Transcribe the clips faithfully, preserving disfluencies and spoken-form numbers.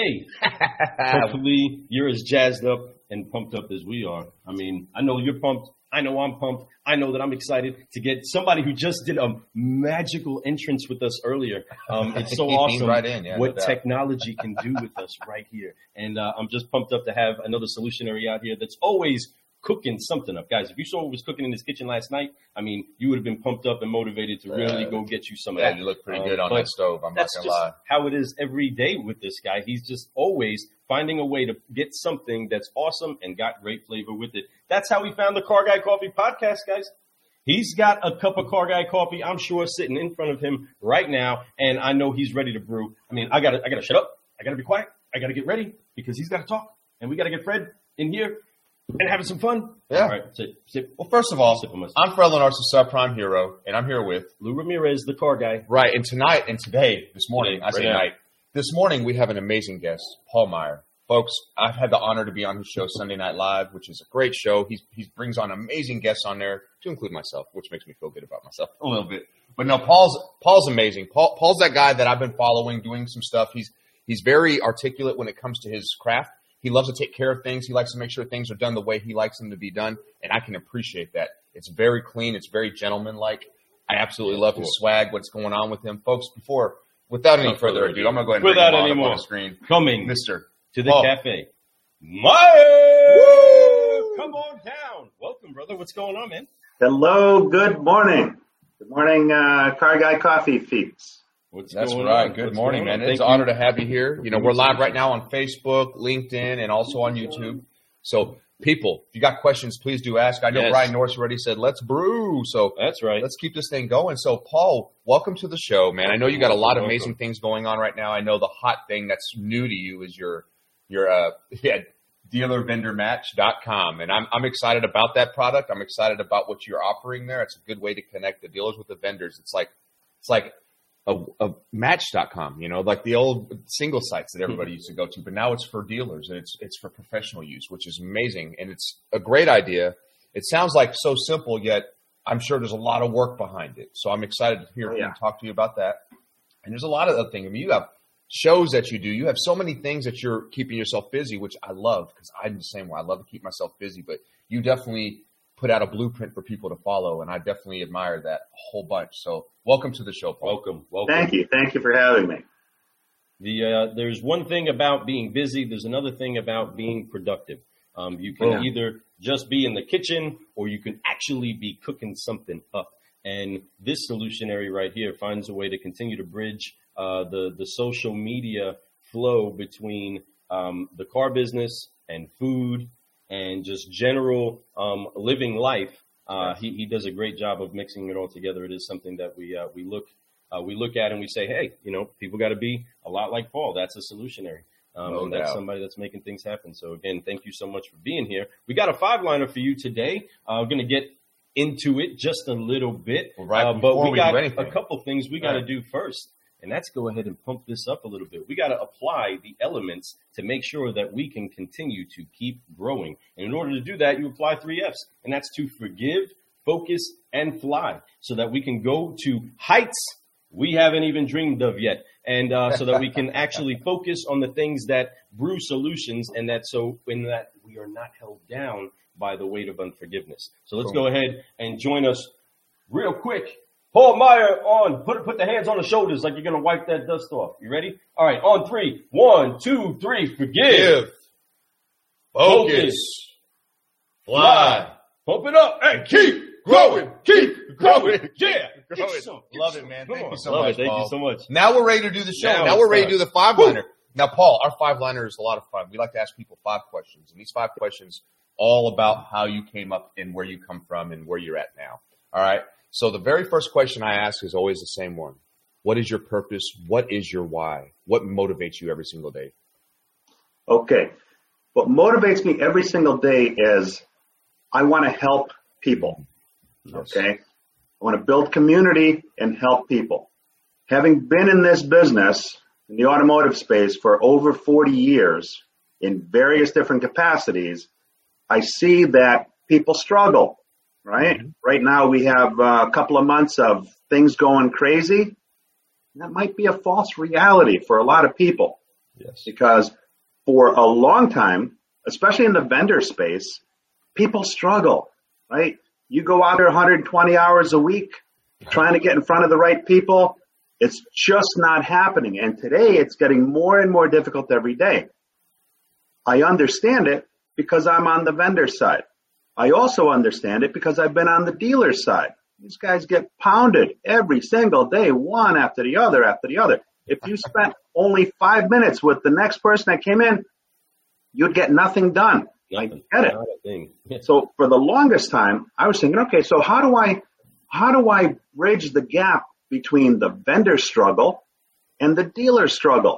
Hey, hopefully you're as jazzed up and pumped up as we are. I mean, I know you're pumped. I know I'm pumped. I know that I'm excited to get somebody who just did a magical entrance with us earlier. Um, it's so awesome right in, yeah, what no technology can do with us right here. And uh, I'm just pumped up to have another solutionary out here that's always cooking something up. Guys, if you saw what was cooking in his kitchen last night, I mean, you would have been pumped up and motivated to really uh, go get you some of yeah, that. you look pretty um, good on that stove. I'm not going to lie. How it is every day with this guy. He's just always finding a way to get something that's awesome and got great flavor with it. That's how we found the Car Guy Coffee podcast, guys. He's got a cup of Car Guy coffee, I'm sure, sitting in front of him right now, and I know he's ready to brew. I mean, I gotta, I gotta shut up. I gotta be quiet. I gotta get ready because he's gotta talk, and we gotta get Fred in here and having some fun. Yeah. All right, sit, sit. Well, first of all, I'm Fred Lenar's the subprime hero, and I'm here with Lou Ramirez, the car guy. Right, and tonight and today, this morning, Today, I say right night, this morning we have an amazing guest, Paul Meyer. Folks, I've had the honor to be on his show, Sunday Night Live, which is a great show. He's, he brings on amazing guests on there, to include myself, which makes me feel good about myself a little bit. But no, Paul's Paul's amazing. Paul, Paul's that guy that I've been following, doing some stuff. He's he's very articulate when it comes to his craft. He loves to take care of things. He likes to make sure things are done the way he likes them to be done, and I can appreciate that. It's very clean. It's very gentlemanlike. I absolutely love his swag, what's going on with him. Folks, before, without any further ado, I'm going to go ahead and without bring him any on, more. up on the screen. Coming Mister to the Paul. cafe. Meyer! Woo! Come on down. Welcome, brother. What's going on, man? Hello, good morning. Good morning, uh, Car Guy Coffee Peeps. What's That's going right. on? Good What's morning, going man. on? It's Thank an you. honor to have you here. You know, we're live right now on Facebook, LinkedIn, and also on YouTube. So, people, if you got questions, please do ask. I know Yes. Brian Norris already said, let's brew. So, That's right. let's keep this thing going. So, Paul, welcome to the show, man. I know you got a lot of Welcome. amazing things going on right now. I know the hot thing that's new to you is your, your uh, yeah, dealer vendor match dot com. And I'm, I'm excited about that product. I'm excited about what you're offering there. It's a good way to connect the dealers with the vendors. It's like, it's like, A, a match dot com, you know, like the old single sites that everybody used to go to, but now it's for dealers and it's it's for professional use, which is amazing. And it's a great idea. It sounds like so simple, yet I'm sure there's a lot of work behind it. So I'm excited to hear Oh, yeah. and talk to you about that. And there's a lot of other things. I mean, you have shows that you do. You have so many things that you're keeping yourself busy, which I love because I'm the same way. I love to keep myself busy, but you definitely put out a blueprint for people to follow, and I definitely admire that a whole bunch. So welcome to the show, Paul. Welcome. Welcome. Thank you. Thank you for having me. The uh, there's one thing about being busy. There's another thing about being productive. Um, you can Yeah. either just be in the kitchen or you can actually be cooking something up. And this solutionary right here finds a way to continue to bridge uh, the the social media flow between um, the car business and food and just general um, living life. Uh, he, he does a great job of mixing it all together. It is something that we uh, we look uh, we look at and we say, hey, you know, people got to be a lot like Paul. That's a solutionary. Um, No and that's doubt. somebody that's making things happen. So again, thank you so much for being here. We got a five liner for you today. Uh, we're going to get into it just a little bit, Well, right uh, but before we we got do anything. a couple things we got to Right. do first. And that's go ahead and pump this up a little bit. We got to apply the elements to make sure that we can continue to keep growing. And in order to do that, you apply three F's, and that's to forgive, focus, and fly, so that we can go to heights we haven't even dreamed of yet. And uh, so that we can actually focus on the things that brew solutions, and that so in that we are not held down by the weight of unforgiveness. So let's Cool. go ahead and join us real quick. Paul Meyer on, put put the hands on the shoulders like you're going to wipe that dust off. You ready? All right, on three. One, two, three. Forgive. Give, focus, fly. Pump it up. Hey, keep growing. Keep growing. Yeah. Grow Get it. some, get Love some. it, man. Come Thank on. you so Love much, it. Thank Paul. you so much. Now we're ready to do the show. Now Now, it's we're ready time. to do the five liner. Now, Paul, our five liner is a lot of fun. We like to ask people five questions, and these five questions all about how you came up and where you come from and where you're at now. All right. So the very first question I ask is always the same one. What is your purpose? What is your why? What motivates you every single day? Okay. What motivates me every single day is I want to help people. Yes. Okay. I want to build community and help people. Having been in this business, in the automotive space for over forty years in various different capacities, I see that people struggle, right? Mm-hmm. Right now we have uh, a couple of months of things going crazy. That might be a false reality for a lot of people. Yes. Because for a long time, especially in the vendor space, people struggle, right? You go out there one hundred twenty hours a week trying to get in front of the right people. It's just not happening. And today it's getting more and more difficult every day. I understand it because I'm on the vendor side. I also understand it because I've been on the dealer side. These guys get pounded every single day, one after the other after the other. If you spent only five minutes with the next person that came in, you'd get nothing done. Nothing. I get it. Yeah. So for the longest time, I was thinking, okay, so how do I, how do I bridge the gap between the vendor struggle and the dealer struggle?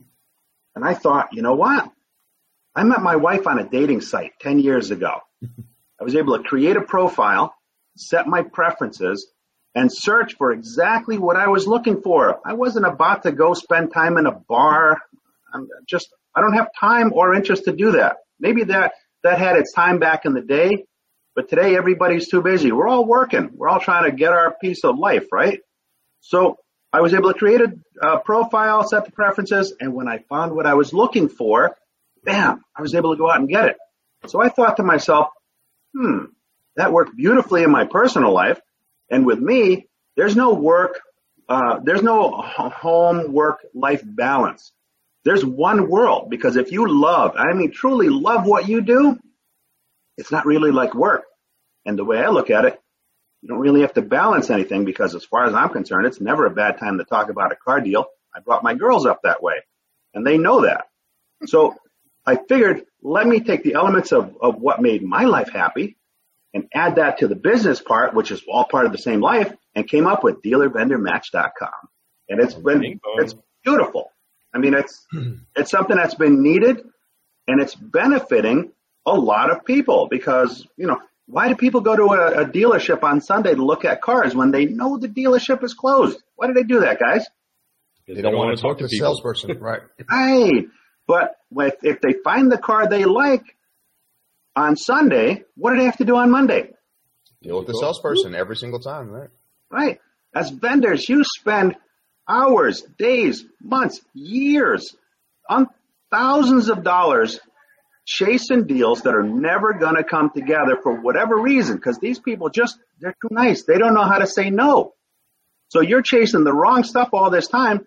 And I thought, you know what? I met my wife on a dating site ten years ago. I was able to create a profile, set my preferences, and search for exactly what I was looking for. I wasn't about to go spend time in a bar. I'm just, I don't have time or interest to do that. Maybe that, that had its time back in the day, but today everybody's too busy. We're all working. We're all trying to get our piece of life, right? So I was able to create a, a profile, set the preferences, and when I found what I was looking for, bam, I was able to go out and get it. So I thought to myself, hmm, that worked beautifully in my personal life. And with me, there's no work, uh, there's no home work life balance. There's one world, because if you love, I mean, truly love what you do, it's not really like work. And the way I look at it, you don't really have to balance anything, because as far as I'm concerned, it's never a bad time to talk about a car deal. I brought my girls up that way, and they know that. So I figured, let me take the elements of, of what made my life happy and add that to the business part, which is all part of the same life, and came up with dealer vendor match dot com. And it's been, it's beautiful. I mean, it's, it's something that's been needed, and it's benefiting a lot of people, because, you know, why do people go to a, a dealership on Sunday to look at cars when they know the dealership is closed? Why do they do that, guys? They, they don't, don't want to talk to the salesperson, right? Right. But if, if they find the car they like on Sunday, what do they have to do on Monday? Deal with the salesperson every single time, right? Right. As vendors, you spend hours, days, months, years, on thousands of dollars chasing deals that are never going to come together for whatever reason, because these people just, they're too nice. They don't know how to say no. So you're chasing the wrong stuff all this time.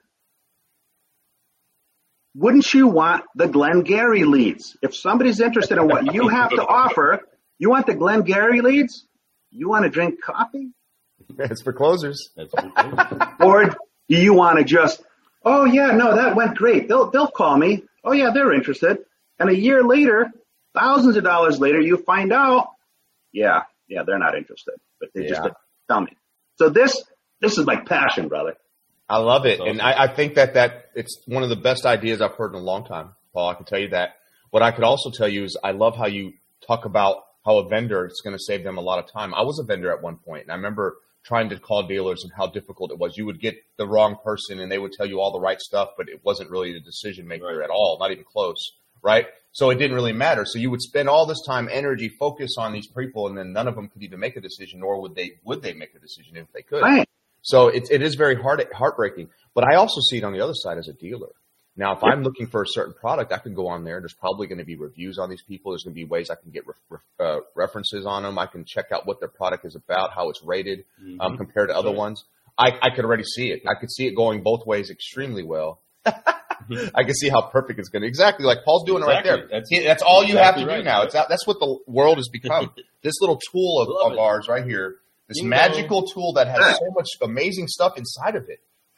Wouldn't you want the Glengarry leads? If somebody's interested in what you have to offer, you want the Glengarry leads? You want to drink coffee? That's for closers. That's for closers. Or do you want to just, oh yeah, no, that went great. They'll they'll call me. Oh yeah, they're interested. And a year later, thousands of dollars later, you find out, yeah, yeah, they're not interested. But they yeah. just didn't tell me. So this this is my passion, brother. I love it. And I, I think that, that it's one of the best ideas I've heard in a long time, Paul. I can tell you that. What I could also tell you is I love how you talk about how a vendor is going to save them a lot of time. I was a vendor at one point, and I remember trying to call dealers and how difficult it was. You would get the wrong person, and they would tell you all the right stuff, but it wasn't really the decision maker right. at all, not even close, right? So it didn't really matter. So you would spend all this time, energy, focus on these people, and then none of them could even make a decision, nor would they would they make a decision if they could. Right. So it, it is very hard, heartbreaking. But I also see it on the other side as a dealer. Now, if yep. I'm looking for a certain product, I can go on there. There's probably going to be reviews on these people. There's going to be ways I can get re- uh, references on them. I can check out what their product is about, how it's rated mm-hmm. um, compared to other right. ones. I, I could already see it. I could see it going both ways extremely well. I can see how perfect it's going to. Exactly like Paul's doing exactly. it right there. That's, he, that's all you exactly have to right. do now. It's that's what the world has become. This little tool of, of ours right here. This you magical know. tool that has so much amazing stuff inside of it.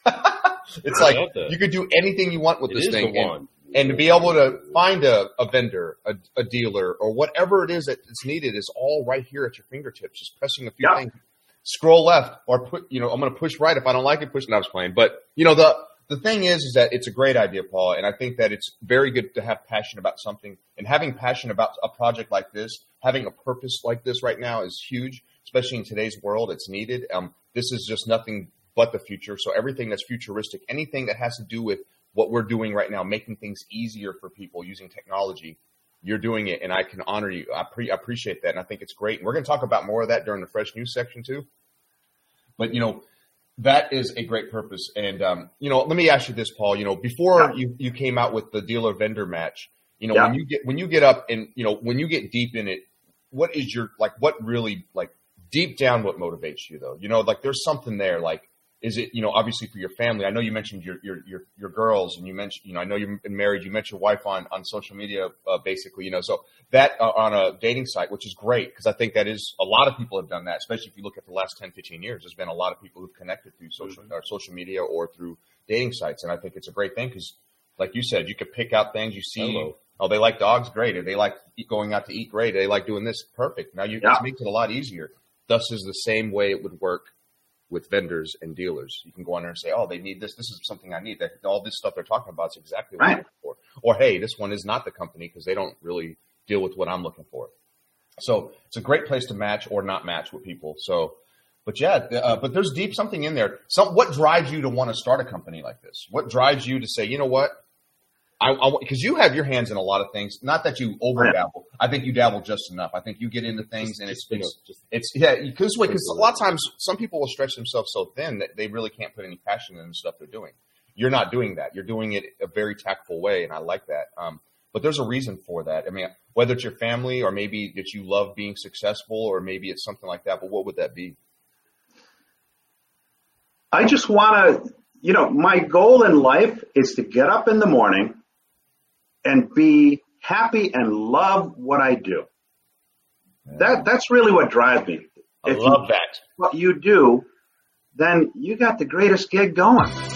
It's like you could do anything you want with it this thing. And, and to be able to find a, a vendor, a, a dealer, or whatever it is that's needed is all right here at your fingertips. Just pressing a few yeah. things. Scroll left or put, you know, I'm going to push right. If I don't like it, push. No, I was playing. But, you know, the, the thing is, is that it's a great idea, Paul. And I think that it's very good to have passion about something. And having passion about a project like this, having a purpose like this right now is huge. Especially in today's world, it's needed. Um, this is just nothing but the future. So everything that's futuristic, anything that has to do with what we're doing right now, making things easier for people using technology, you're doing it, and I can honor you. I pre- appreciate that, and I think it's great. And we're going to talk about more of that during the Fresh News section too. But, you know, that is a great purpose. And, um, you know, let me ask you this, Paul, you know, before yeah. you, you came out with the dealer vendor match, you know, yeah. when you get, when you get up and, you know, when you get deep in it, what is your, like, what really, like, deep down, what motivates you though? You know, like there's something there, like, is it, you know, obviously for your family? I know you mentioned your your your, your girls, and you mentioned, you know, I know you've been married. You met your wife on on social media, uh, basically, you know, so that uh, on a dating site, which is great because I think that is a lot of people have done that, especially if you look at the last ten, fifteen years. There's been a lot of people who've connected through social mm-hmm. or social media or through dating sites, and I think it's a great thing because, like you said, you could pick out things you see. Hello. Oh, they like dogs, great. Or they like going out to eat, great. Or they like doing this, perfect. Now you yeah. it makes it a lot easier. Thus, is the same way it would work with vendors and dealers. You can go on there and say, oh, they need this. This is something I need. That all this stuff they're talking about is exactly what right. I'm looking for. Or, hey, this one is not the company because they don't really deal with what I'm looking for. So it's a great place to match or not match with people. So, but yeah, uh, but there's deep something in there. Some, what drives you to want to start a company like this? What drives you to say, you know what? I, because you have your hands in a lot of things. Not that you over dabble. I think you dabble just enough. I think you get into things just, and it's, it's, it's, it's yeah. Because because a lot of times some people will stretch themselves so thin that they really can't put any passion in the stuff they're doing. You're not doing that. You're doing it a very tactful way, and I like that. Um, but there's a reason for that. I mean, whether it's your family or maybe that you love being successful, or maybe it's something like that. But what would that be? I just want to, you know, my goal in life is to get up in the morning and be happy and love what I do. Yeah. That that's really what drives me. I if love you, that. What you do, then you got the greatest gig going.